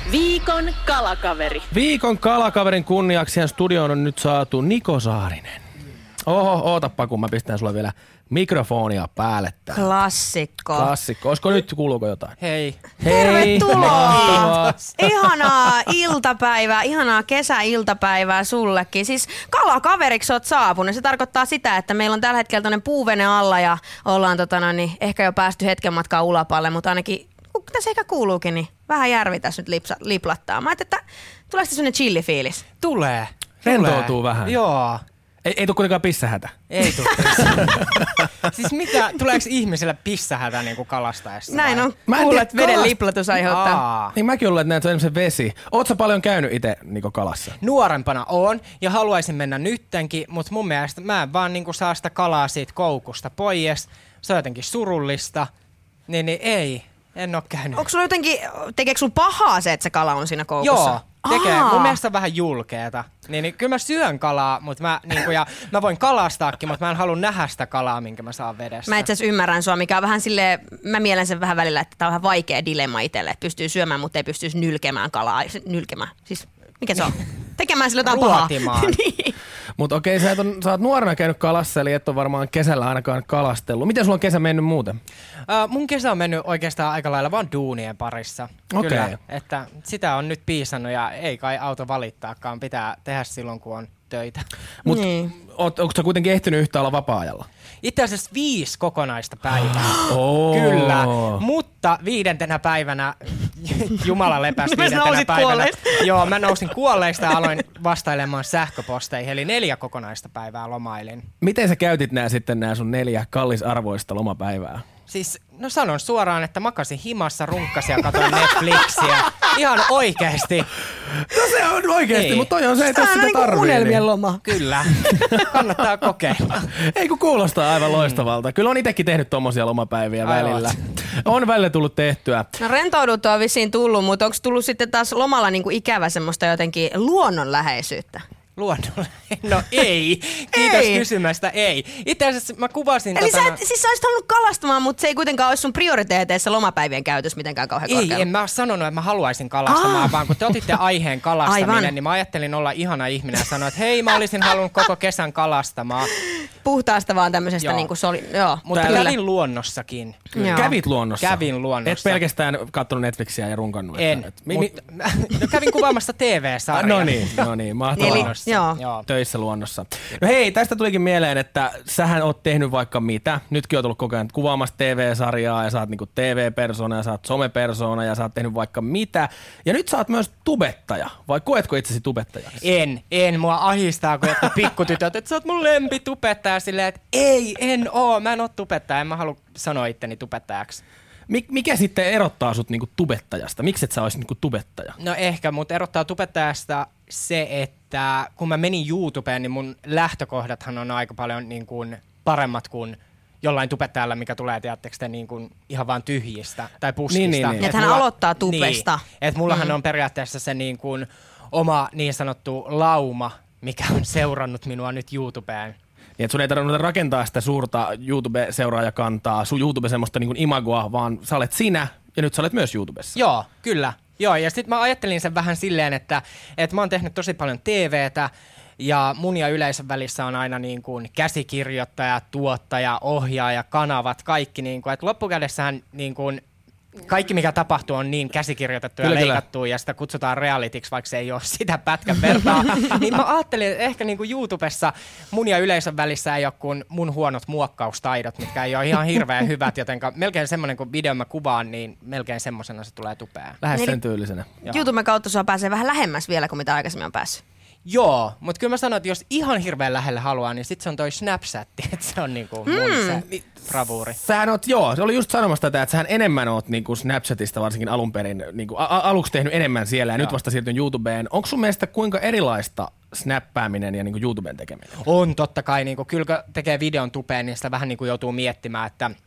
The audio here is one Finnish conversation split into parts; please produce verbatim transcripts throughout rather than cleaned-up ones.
Viikon kalakaveri. Viikon kalakaverin kunniaksi studioon on nyt saatu Niko Saarinen. Oho, ootappa kun mä pistän sulle vielä mikrofonia päälle täällä. Klassikko. Klassikko. Olisiko nyt, kuuluuko jotain? Hei. Hei. Tervetuloa! Ihanaa iltapäivää, ihanaa kesäiltapäivää sullekin. Siis kalakaveriksi oot saapunut. Se tarkoittaa sitä, että meillä on tällä hetkellä tämmönen puuvene alla ja ollaan tota, no, niin, ehkä jo päästy hetken matkaa ulapalle, mutta ainakin tässä ehkä kuuluukin, niin vähän järvi tässä nyt lipsa, liplattaa. Mä ajattelin, että tuleeko semmoinen chillifiilis? Tulee. Rentoutuu vähän. Joo. Ei, ei tule kuitenkaan pissähätä. Ei tule. Siis mitä, tuleeko ihmisellä pissähätä niinku kalastaessa? Näin on. Mä en Kuulet, tiedä, veden kalast- liplatus aiheuttaa. Aa. Niin mäkin luulen, että näet se on se vesi. Oot sä paljon käynyt itse Niko kalassa? Nuorempana on ja haluaisin mennä nyttenkin, mutta mun mielestä mä en vaan niinku saa sitä kalaa siitä koukusta pois. Se on jotenkin surullista. Niin, niin ei, en oo käynyt. Onko sulla jotenkin, tekeekö sulla pahaa se, että se kala on siinä koukussa? Joo, tekee. Aa. Mun mielestä on vähän julkeeta. Niin, niin kyllä mä syön kalaa, mutta mä, niin ja mä voin kalastaakin, mutta mä en halua nähdä sitä kalaa, minkä mä saan vedestä. Mä itse asiassa ymmärrän sua, mikä on vähän silleen, mä mielen sen vähän välillä, että tää on vähän vaikea dilemma itselle, että pystyy syömään, mutta ei pystyisi nylkemään kalaa. Nylkemään, siis mikä se on? Tekemään sille jotain pahaa. Ruotimaan. Niin. Mutta okei, sä, et on, sä oot nuorena käynyt kalassa, eli et ole varmaan kesällä ainakaan kalastellut. Miten sulla on kesä mennyt muuten? Uh, mun kesä on mennyt oikeastaan aika lailla vaan duunien parissa. Okei. Kyllä, että sitä on nyt piisannut ja ei kai auto valittaakaan. Pitää tehdä silloin, kun on töitä. Mut Niin. oot, onko sä kuitenkin ehtinyt yhtä olla vapaa-ajalla? Itse asiassa viisi kokonaista päivää. Oh. Kyllä, mutta viidentenä päivänä, Jumala lepäs Mä viidentenä nousit päivänä. kuolleista. Joo, mä nousin kuolleista ja aloin vastailemaan sähköposteihin, eli neljä kokonaista päivää lomailin. Miten sä käytit nää sitten nää sun neljä kallisarvoista lomapäivää? Siis, no sanon suoraan, että makasin himassa, runkkasin ja katsoin Netflixiä. Ihan oikeesti. No se on oikeesti, Niin. mutta toi on se, että jos Tää on sitä niinku tarvii. unelmien Niin. loma. Kyllä. Kannattaa kokeilla. Ei kun kuulostaa aivan loistavalta. Kyllä on itekin tehnyt tommosia lomapäiviä Ai välillä. oot. On välillä tullut tehtyä. No rentouduttua on vissiin tullut, mutta onko tullut sitten taas lomalla niinku ikävä semmoista jotenkin luonnonläheisyyttä? Luonnolle. No ei. Kiitos Ei. kysymästä. Ei. Itse asiassa mä kuvasin Eli tota... sä, et, siis sä olisit halunnut kalastamaan, mutta se ei kuitenkaan olisi sun prioriteeteissa lomapäivien käytös mitenkään kauhean Ei, korkealla. en mä ole sanonut, että mä haluaisin kalastamaan, Ah. vaan kun te otitte aiheen kalastaminen, Aivan. niin mä ajattelin olla ihana ihminen ja sanoa, että hei, mä olisin halunnut koko kesän kalastamaan. Puhtaasta vaan tämmöisestä Joo. niinku soli... Joo, Mutta kyllä. kävin luonnossakin. Joo. Kävit luonnossa? Kävin luonnossa. Et pelkästään katsonut Netflixiä ja runkannut? En. Että, et, mi, mi, Mut, no, kävin kuvaamassa T V-sarjaa. no niin, no niin, mahtavaa. Eli- Luonnossa. joo. Joo. Töissä luonnossa. No hei, tästä tulikin mieleen, että sähän oot tehnyt vaikka mitä. Nytkin oot ollut koko ajan kuvaamassa T V-sarjaa ja sä oot niinku T V-persoona ja sä oot somepersoona ja sä oot tehnyt vaikka mitä. Ja nyt sä oot myös tubettaja. Vai koetko itsesi tubettajaksi? En, en. Mua ahistaa, kun jotkut pikkutytöt, että sä oot mun lempitubettaja silleen, että ei, en oo. Mä en oo tubettaja. En mä halua sanoa itteni tubettajaksi. Mik, mikä sitten erottaa sut niinku tubettajasta? Miksi et sä ois niinku tubettaja? No ehkä, mutta erottaa tubettajasta se, että kun mä menin YouTubeen, niin mun lähtökohdathan on aika paljon niin kuin paremmat kuin jollain tubettajalla, mikä tulee, tiedättekö te, niin kuin ihan vaan tyhjistä tai puskista. Niin, niin, niin. Et Että hän mulla- aloittaa tubesta. Niin, että mullahan mm. on periaatteessa se niin kuin oma niin sanottu lauma, mikä on seurannut minua nyt YouTubeen. Niin, et sun ei tarvinnut rakentaa sitä suurta YouTube-seuraajakantaa, sun YouTube semmoista niinku imagoa, vaan sä olet sinä ja nyt sä olet myös YouTubessa. Joo, kyllä. Joo, ja sitten mä ajattelin sen vähän silleen, että, että mä oon tehnyt tosi paljon T V:tä, ja mun ja yleisön välissä on aina niin kuin käsikirjoittaja, tuottaja, ohjaaja, kanavat, kaikki. Niin kuin, että loppukädessähän niin kuin kaikki, mikä tapahtuu, on niin käsikirjoitettu ja Kyllä, kyllä. leikattu, ja sitä kutsutaan realityksi, vaikka se ei ole sitä pätkän vertaa. Niin mä ajattelin, että ehkä niin kuin YouTubessa mun ja yleisön välissä ei ole kuin mun huonot muokkaustaidot, mitkä ei ole ihan hirveän hyvät, joten melkein semmoinen, kun video mä kuvaan, niin melkein semmoisena se tulee tupeen. Lähes Eli- sen tyylisenä. Joo. YouTuben kautta sua pääsee vähän lähemmäs vielä kuin mitä aikaisemmin on päässyt. Joo, mutta kyllä mä sanon, että jos ihan hirveän lähelle haluaa, niin sit se on toi Snapchatti, että se on niinku mun se bravuuri. Sähän oot, joo, se oli just sanomassa tätä, että sähän enemmän oot niinku Snapchatista varsinkin alun perin, niinku, a- a- aluksi tehnyt enemmän siellä ja Joo. nyt vasta siirtynyt YouTubeen. Onko sun mielestä kuinka erilaista snappääminen ja niinku YouTuben tekeminen? On totta kai, niinku, kyllä kun tekee videon tupeen, niin sitä vähän niinku joutuu miettimään, että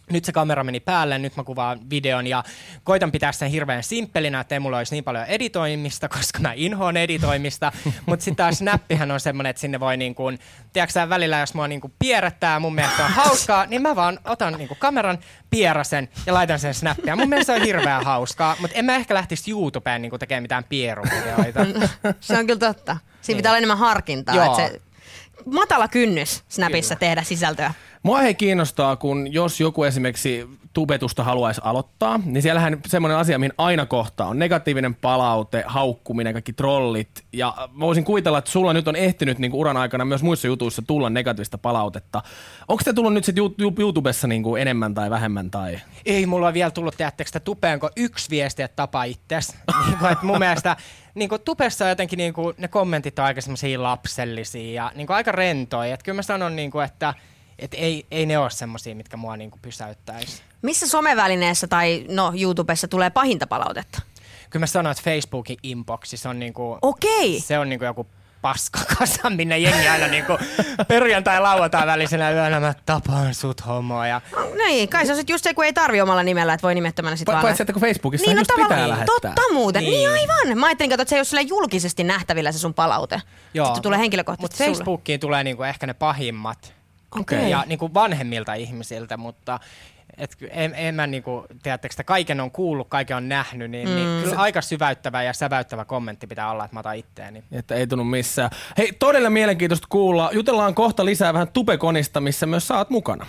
nyt se kamera meni päälle, nyt mä kuvaan videon ja koitan pitää sen hirveän simppelinä, että ei mulla olisi niin paljon editoimista, koska mä inhoon editoimista, mutta sitten taas Snappihän on semmoinen, että sinne voi niin kuin, tiedätkö sä, välillä jos mua niin kuin pierrättää, mun mielestä on hauskaa, niin mä vaan otan niin kuin kameran, pieräsen ja laitan sen Snappia. Mun mielestä se on hirveän hauskaa, mutta en mä ehkä lähtisi YouTubeen niin kuin tekemään mitään pieruvideoita. Se on kyllä totta. Siinä niin. pitää olla enemmän harkintaa, että se matala kynnys Snapissa kyllä. tehdä sisältöä. Mua hei kiinnostaa, kun jos joku esimerkiksi tubetusta haluaisi aloittaa, niin siellähän semmoinen asia, mihin aina kohtaa on negatiivinen palaute, haukkuminen, kaikki trollit. Ja mä voisin kuvitella, että sulla nyt on ehtinyt niin kuin uran aikana myös muissa jutuissa tulla negatiivista palautetta. Onko te tullut nyt sitten YouTubessa niin kuin enemmän tai vähemmän? Tai? Ei mulla on vielä tullut, teatteeksi sitä tupeen, kun yksi viesti, että tapa itses. niin kuin, että mun mielestä niin kuin tupessa jotenkin niin kuin, ne kommentit on aika semmoisia lapsellisia ja niin kuin aika rentoja. Että kyllä mä sanon, niin kuin, että et ei, ei ne ole semmosia, mitkä mua niinku pysäyttäisi. Missä somevälineessä tai no YouTubessa tulee pahinta palautetta? Kyllä mä sanon, että Facebookin inboxissa on niinku, Okei. se on niinku joku paskakasa, minne jengi aina niinku perjantai lauantai välisenä yönä mä tapaan sut homoa. Ja no, niin, kai se on sit just se, kun ei tarvi omalla nimellä, että voi nimettömänä sit pa- vaan. Paitsi, että kun Facebookissa niin, no, just pitää lähettää. Totta muuten, niin, niin aivan. Mä ajattelin, että se ei ole sillä julkisesti nähtävillä se sun palaute. Joo. Sitten tulee henkilökohtaisesti Mutta Facebookiin tulee niinku ehkä ne pahimmat. Okay. Ja niinku vanhemmilta ihmisiltä, mutta et en, en mä niinku, tiedättekö, että kaiken on kuullut, kaiken on nähnyt, niin, mm. niin kyllä aika syväyttävä ja säväyttävä kommentti pitää olla, että mä otan itteeni. Että ei tunnu missään. Hei, todella mielenkiintoista kuulla. Jutellaan kohta lisää vähän Tubekonista, missä myös sä oot mukana.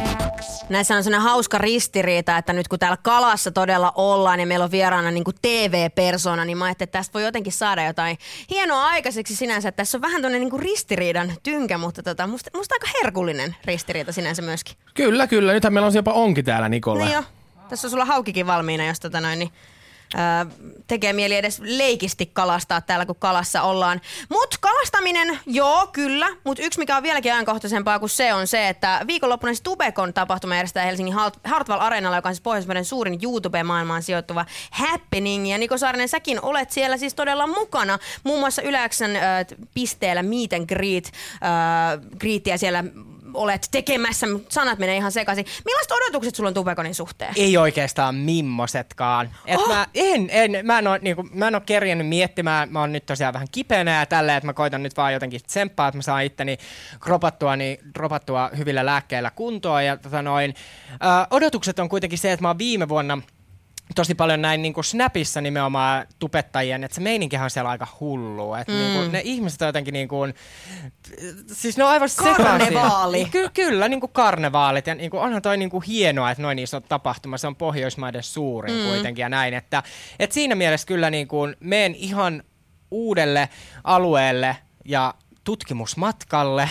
Näissä on sellainen hauska ristiriita, että nyt kun täällä Kalassa todella ollaan ja meillä on vieraana niin kuin T V-persona, niin mä ajattelin, että tästä voi jotenkin saada jotain hienoa aikaiseksi sinänsä. Että tässä on vähän tämmöinen niin kuin ristiriidan tynkä, mutta tota, musta, musta aika herkullinen ristiriita sinänsä myöskin. Kyllä, kyllä. Nythän meillä on jopa onki täällä, Nikola. Niin jo. Tässä on sulla haukikin valmiina, jos tota noin, niin Öö, tekee mieli edes leikisti kalastaa täällä, kun Kalassa ollaan. Mut kalastaminen, joo, kyllä. Mut yksi, mikä on vieläkin ajankohtaisempaa kuin se, on se, että viikonloppuna siis Tubecon tapahtuma järjestetään Helsingin Hartwall Areenalla, joka on siis Pohjoismaiden suurin YouTube-maailmaan sijoittuva happening. Ja Niko Saarinen, säkin olet siellä siis todella mukana. Muun muassa Yle X:n äh, pisteellä meet and greet, äh, greetia siellä olet tekemässä, sanat menee ihan sekaisin. Millaiset odotukset sulla on Tubeconin suhteen? Ei oikeastaan mimmosetkaan. Et oh. mä, en, en, mä, en ole, niinku, mä en ole kerjennyt miettimään, mä oon nyt tosiaan vähän kipeänä ja tälleen, että mä koitan nyt vaan jotenkin tsemppaa, että mä saan itteni kropattua, niin, kropattua hyvillä lääkkeillä kuntoon. Ja, tota noin, ö, odotukset on kuitenkin se, että mä oon viime vuonna tosi paljon näin niin kuin Snapissa nimenomaan tubettajien, että se meininkihän on siellä aika hullu. Että mm. niin kuin, ne ihmiset on jotenkin niin kuin, siis ne on aivan sekaisin. Karnevaali. Ky- kyllä, niin kuin karnevaalit. Ja niin kuin, onhan toi niin kuin hienoa, että noin iso tapahtuma. Se on Pohjoismaiden suurin mm. kuitenkin ja näin. Että, että siinä mielessä kyllä niin kuin meen ihan uudelle alueelle ja tutkimusmatkalle.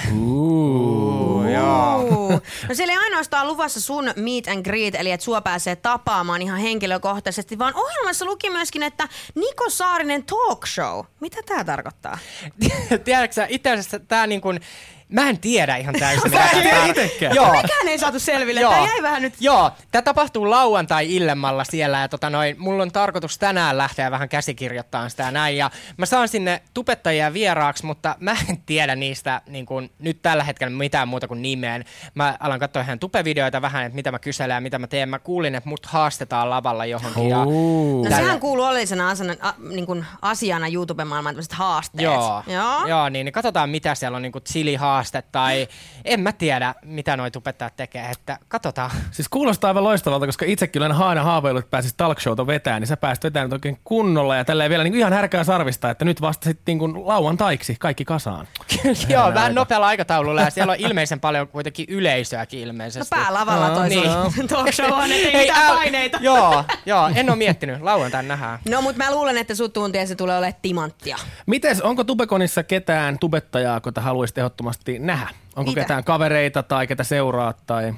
Uh, joo. No siellä ei ainoastaan luvassa sun meet and greet, eli että sua pääsee tapaamaan ihan henkilökohtaisesti, vaan ohjelmassa luki myöskin, että Niko Saarinen talk show. Mitä tää tarkoittaa? Tiedätkö itse asiassa tää niin kuin, mä en tiedä ihan täysin. Sä en tiedä itekään. Joo. Mekään ei saatu selville. Joo. Tää jäi vähän nyt. Joo, tää tapahtuu lauantai-illemmalla siellä ja tota noin, mulla on tarkoitus tänään lähteä vähän käsikirjoittamaan sitä näin ja mä saan sinne tubettajia vieraaksi, mutta mä en tiedä niistä niin kun, nyt tällä hetkellä mitään muuta kuin nimeen. Mä alan katsoa ihan tubevideoita vähän, että mitä mä kyselen ja mitä mä teen. Mä kuulin, että mut haastetaan lavalla johonkin. Ja no sehän kuuluu oleellisena asiana, a, niin kuin asiana YouTube-maailmaan tämmöiset haasteet. Joo, Joo. Joo niin, niin katsotaan mitä siellä on niin kuin chili-haaste tai en mä tiedä, mitä noi tubettajat tekee, että katsotaan. Siis kuulostaa aivan loistavalta, koska itsekin olen aina haaveillut, että pääsis talk showta vetämään, niin sä pääsit vetämään oikein kunnolla ja tälleen vielä niin kuin ihan härkää sarvista, että nyt vasta sitten niin kuin lauantaiksi kaikki kasaan. Joo, vähän nopealla aikataululla ja siellä on ilmeisen paljon kuitenkin yleisöäkin ilmeisesti. No päälavalla toi niin. talk show on, ettei Hei, mitään ää, paineita. Joo, joo, en ole miettinyt. Lauantain nähdään. No, mutta mä luulen, että sut tuntien se tulee olemaan timanttia. Mites, onko Tubeconissa ketään tubettajaa, jota haluaisit ehdottomasti nähdä? Onko Mitä? ketään kavereita tai ketä seuraat tai...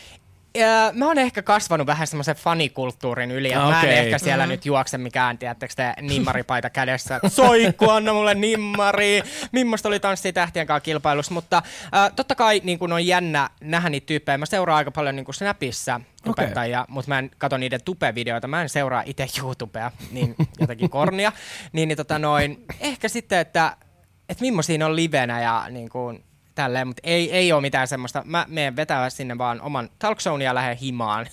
Ja mä oon ehkä kasvanut vähän semmoisen fanikulttuurin yli, ja okay. Mä en ehkä siellä mm-hmm. nyt juokse mikään, tiedättekö te, nimmaripaita kädessä. Soikku, anna mulle nimmari. Mimmosta oli Tanssii tähtien kanssa kilpailussa, mutta äh, totta kai niin kun on jännä nähdä niitä tyyppejä. Mä seuraan aika paljon niin kun Snapissa tubettajia, okay. Mutta mä en katso niiden tube-videoita. Mä en seuraa itse YouTubea, niin jotenkin kornia. niin, niin tota noin, ehkä sitten, että, että millaisia on livenä ja niin kun, tälleen, mutta ei, ei ole mitään semmoista. Mä menen vetää sinne vaan oman talkshowni ja lähden himaan.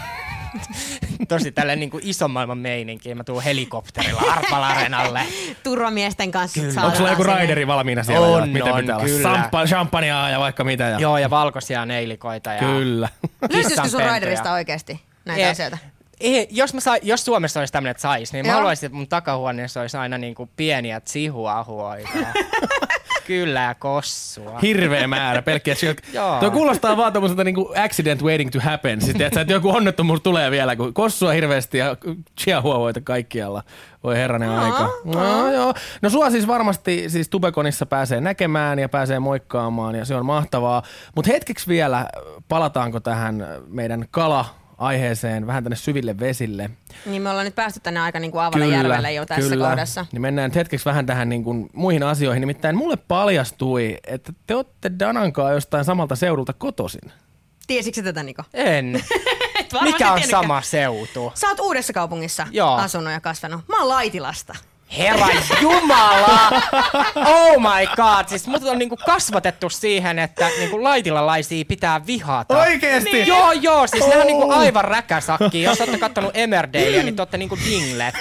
Tosi tälleen niin kuin ison maailman meininkiin. Mä tuun helikopterilla Arpal Arenalle. Turvamiesten kanssa. Onko sulla joku raideri valmiina siellä? On, mitä on, pitää olla? kyllä. Sampa, champagnea ja vaikka mitä. Ja... Joo, ja valkoisia neilikoita. Ja kyllä. Löytyisikö sun raiderista oikeasti näitä Ei, asioita? Ei, jos, mä sa, jos Suomessa olisi tämmöinen, että sais, niin mä Joo. haluaisin, että mun takahuoneessa olisi aina niin kuin pieniä tsihuahuoita. Kyllä, ja kossua. Hirveä määrä, pelkkiä sieltä. Joo. Tuo kuulostaa vaan tommoselta niinku accident waiting to happen. Sitten, että, että joku onnettomuus tulee vielä, kun kossua hirveästi ja chihuahuoita kaikkialla. Voi herranen aika. No, joo. No sua siis varmasti siis Tubeconissa pääsee näkemään ja pääsee moikkaamaan ja se on mahtavaa. Mutta hetkeksi vielä, palataanko tähän meidän kala aiheeseen vähän tänne syville vesille. Niin me ollaan nyt päästy tänne aika niin kuin Avalajärvelle jo tässä kyllä. kohdassa. Niin mennään nyt hetkeksi vähän tähän niin kuin muihin asioihin. Nimittäin mulle paljastui, että te olette Danankaan jostain samalta seudulta kotoisin. Tiesitkö tätä, Niko? En. Et varmasti Mikä on tiennytkään. sama seutu? Sä oot Uudessa Kaupungissa Joo. asunut ja kasvanut. Mä oon Laitilasta. Herra Jumala! Oh my god! Siis mut on niinku kasvatettu siihen, että niinku laitilalaisia pitää vihata. Oikeesti? Niin. Joo, joo. Siis oh. ne on niinku aivan räkäsakki. Jos ootte kattonut Emmerdalea, niin te ootte niinku dinglet.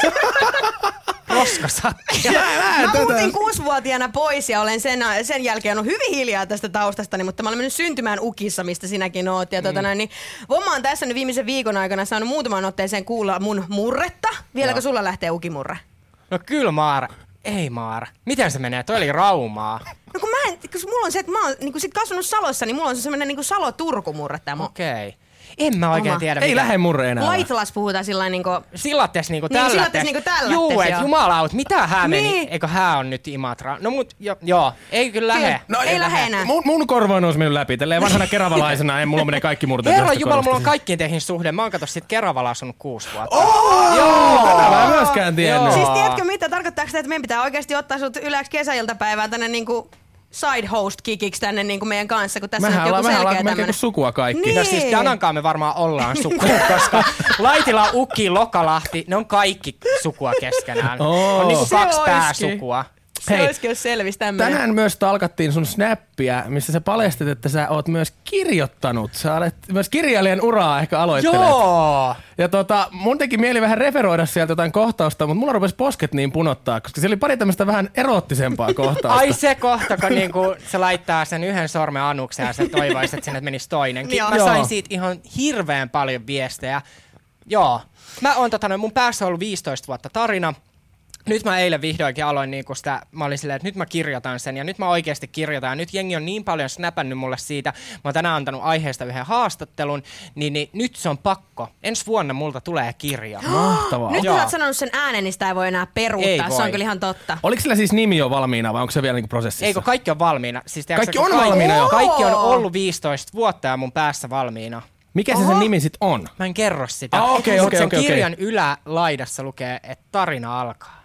Roskasakki. Mä muutin kuusivuotiaana pois ja olen sen, sen jälkeen ollut hyvin hiljaa tästä taustastani, mutta mä olen mennyt syntymään Ukissa, mistä sinäkin oot. Ja mm. tota, niin, Vomma on tässä nyt viimeisen viikon aikana saanut muutaman otteeseen kuulla mun murretta. Vieläkö Joo. sulla lähtee ukimurre? No kyllä Maara. Ei Maara. Miten se menee? Toi oli Raumaa. No kun mä en, kun mulla on se, että mä oon niin sit kasvanut Salossa, niin mulla on se semmonen niin Salo-Turku-murre tää. Okei. Okay. En mä oikein Oma. tiedä. Ei mitä. lähde murre enää. Laitilas puhutaan sillain niinku... Sillattes niinku Niin, tällättes. sillattes niinku tällättes, Juu, et joo. jumalaut, mitä hää meni? Niin. Eikö hää on nyt Imatra? No mut, jo, joo, ei kyllä lähe. No, Ei lähe enää. Mun, mun korva nousi mennyt läpi. Tälleen vanhana keravalaisena, en mulla menee kaikki murteet. Herra tästä Jumala, mulla on korvasta. kaikkiin teihin suhde. Mä oon kato sit Keravalla asunut kuusi vuotta. Oh! Joo! Tätä mä en myöskään tiennyt. Joo. Siis tiedätkö mitä? Tarkoittaako sitä, että meidän pitää oikeasti ottaa sut yleensä kesäiltapäivää tänne niinku side host kikiksi tänne niinku meidän kanssa, kun tässä Mehän on joku ollaan, mehän ollaan selkeä melkein tämmönen. kuin sukua kaikki. Niin. No siis Danankaan me varmaan ollaan sukua, koska Laitila, Ukki, Lokalahti, ne on kaikki sukua keskenään. Oo. On niinku Se kaksi oiskin. pääsukua. Se Hei, olisikin, jos selvisi tämmönen. Tänään myös talkattiin sun snappia, missä sä paljastit, että sä oot myös kirjoittanut. Sä olet myös kirjailijan uraa ehkä aloittelet. Joo! Ja tota, mun teki mieli vähän referoida sieltä jotain kohtausta, mutta mulla rupesi posket niin punottaa, koska siellä oli pari tämmöistä vähän eroottisempaa kohtausta. Ai se kohta, kun niinku se laittaa sen yhden sormen anukseen ja se toivoisi, että sinne menisi toinenkin. Joo. Mä sain Joo. siitä ihan hirveän paljon viestejä. Joo. Mä oon tota, noin, mun päässä on ollut viisitoista vuotta tarina. Nyt mä eilen vihdoinkin aloin niinku sitä, mä olin silleen, että nyt mä kirjoitan sen ja nyt mä oikeasti kirjoitan. Ja nyt jengi on niin paljon snäpännyt mulle siitä. Mä oon tänään antanut aiheesta yhden haastattelun, niin, niin nyt se on pakko. Ensi vuonna multa tulee kirja. Mahtavaa. Nyt kun Joo. sä oot sanonut sen äänen, niin sitä ei voi enää peruuttaa. Ei Se voi. on kyllä ihan totta. Oliko sillä siis nimi jo valmiina vai onko se vielä niinku prosessissa? Eikö kaikki on valmiina? Siis, tiedätkö, Kaikki kun on valmiina jo? Kaikki on Oo. ollut viisitoista vuotta ja mun päässä valmiina. Mikä se Oho. sen nimi sit on? Mä en kerro sitä. Ah, okei, Mut okei, sen okei, okei. kirjan ylälaidassa lukee, että tarina alkaa.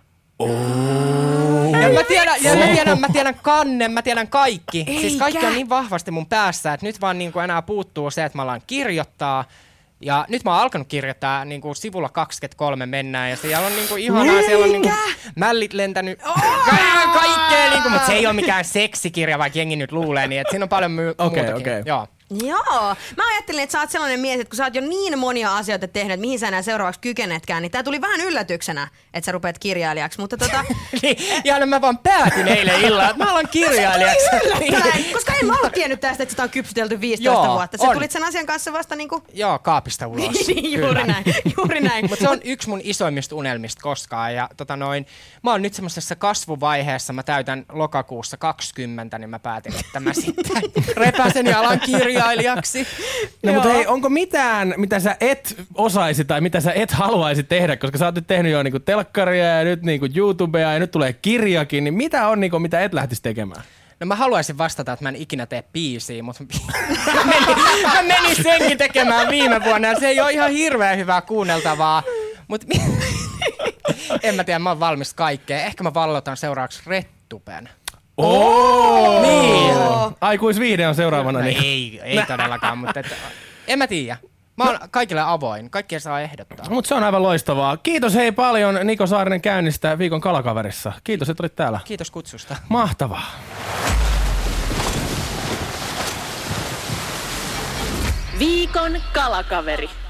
Ja mä tiedän, ja mä tiedän, mä tiedän kannen, mä tiedän kaikki. Siis Eikä. kaikki on niin vahvasti mun päässä, että nyt vaan niinku enää puuttuu se, että mä alan kirjoittaa. Ja nyt mä oon alkanut kirjoittaa, niin kuin sivulla kaksikymmentäkolme mennään ja siellä on niinku ihanaa, siellä on niinku mällit lentänyt ka- kaikkea, niinku, mutta se ei ole mikään seksikirja, vaikka jengi nyt luulee, niin että siinä on paljon my- Okei, muutakin. okei. Joo. Joo. Mä ajattelin, että sä oot sellainen mies, että kun sä oot jo niin monia asioita tehnyt, että mihin sä enää seuraavaksi kykenetkään, niin tää tuli vähän yllätyksenä, että sä rupeat kirjailijaksi. Mutta tota... Niin, ja mä vaan päätin eilen illalla, että mä alan kirjailijaksi. Yllättäen, koska en mä ollut tiennyt tästä, että sitä on kypsytelty viisitoista Joo, vuotta. Sä on. tulit sen asian kanssa vasta niinku... Joo, kaapista ulos. Niin, juuri Kyllä. näin, juuri näin. Mutta se on yksi mun isoimmista unelmista koskaan. Ja tota noin, mä oon nyt semmoisessa kasvuvaiheessa, mä täytän lokakuussa kaksikymmentä, niin mä päätin, että mä sitten repäsen ja alan kirjailijaksi. No mutta hei, onko mitään, mitä sä et osaisi tai mitä sä et haluaisi tehdä, koska sä oot nyt tehnyt jo niinku telkkaria ja nyt niinku YouTubea ja nyt tulee kirjakin, niin mitä on niinku, mitä et lähtisi tekemään? No mä haluaisin vastata, että mä en ikinä tee biisiä, mutta mä menin, mä menin senkin tekemään viime vuonna ja se ei ole ihan hirveän hyvää kuunneltavaa. Mut en mä tiedä, mä oon valmis kaikkeen. Ehkä mä vallotan seuraavaksi Rettupen. Oh! Niin. Aikuisviihde on seuraavana. No niin. ei, ei todellakaan, mutta et, en mä tiedä. Mä oon kaikille avoin. Kaikkia saa ehdottaa. Mutta se on aivan loistavaa. Kiitos hei paljon Niko Saarinen käynnistä Viikon kalakaverissa. Kiitos, että olit täällä. Kiitos kutsusta. Mahtavaa. Viikon kalakaveri.